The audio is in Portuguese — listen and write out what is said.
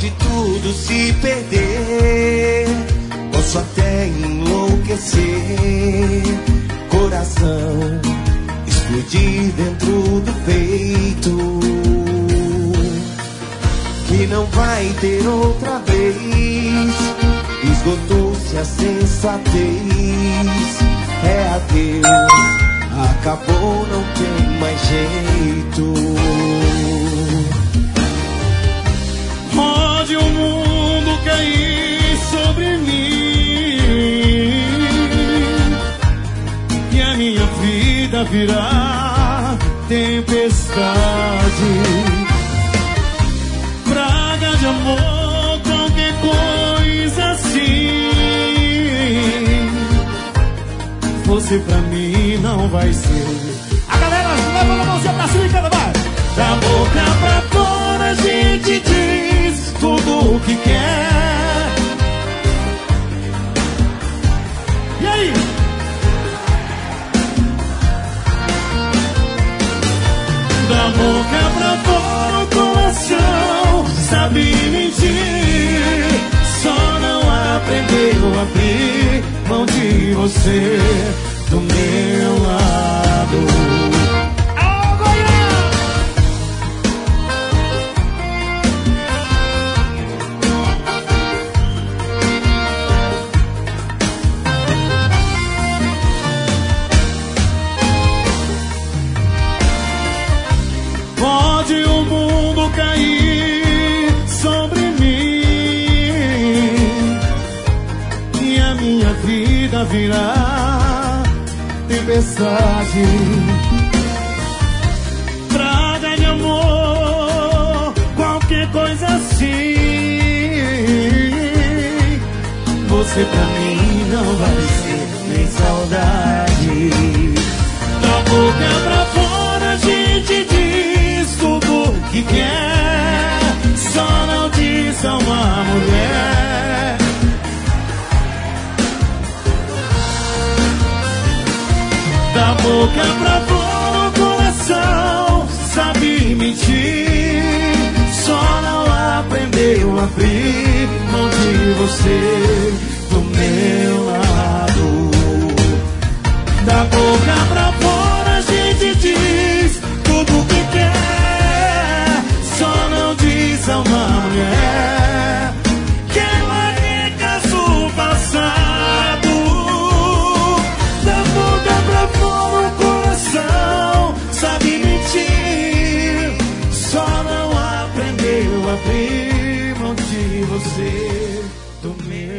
Pode tudo se perder, posso até enlouquecer, coração explodir dentro do peito, que não vai ter outra vez. Esgotou-se a sensatez, é adeus, acabou, não tem mais jeito. Pode o mundo cair sobre mim e a minha vida virar tempestade, praga de amor, qualquer coisa assim. Você pra mim não vai ser. A galera leva a mãozinha pra cima e canta, vai. Da boca pra fora a gente diz tudo o que quer. E aí? Da boca pra fora o coração sabe mentir, só não aprendeu a abrir mão de você do meu lado. Pode o mundo cair sobre mim e a minha vida virar tempestade, praga de amor, qualquer coisa assim. Você pra mim não vai ser nem saudade. Da boca pra fora a gente diz tudo que quer, só não diz a uma mulher. Da boca pra fora o coração sabe mentir, só não aprendeu a abrir mão de você do meu lado. Da boca pra fora a gente diz tudo que quer, só não diz a uma mulher que ela recaça o passado. Da boca pra fora o coração sabe mentir, só não aprendeu a abrir mão de você do meu